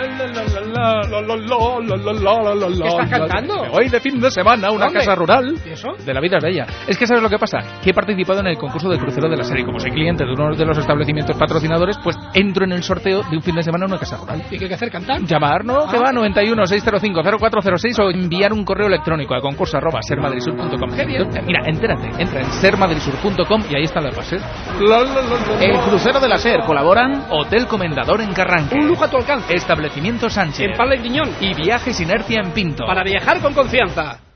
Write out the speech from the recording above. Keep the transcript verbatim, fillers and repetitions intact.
¿Qué estás cantando? Me voy de fin de semana a una ¿Dónde? casa rural. ¿Y eso? De la vida es bella. Es que ¿sabes lo que pasa? Que he participado en el concurso del crucero de la serie. Como soy cliente de uno de los establecimientos patrocinadores, pues entro en el sorteo de un fin de semana a una casa rural. ¿Y qué hay que hacer? ¿Cantar? Llamar, ¿no? Ah. Que va noventa y uno, seiscientos cinco, cero cuatro cero seis o enviar un correo electrónico a concurso arroba sermadridsur punto com. Qué bien. Mira, entérate, entra en sermadridsur punto com y ahí está la base. El crucero de la SER colaboran Hotel Comendador en Carranque. Un lujo a tu alcance. Establecimiento Sánchez. En Pala y Griñón. Y Viajes Inercia en Pinto. Para viajar con confianza.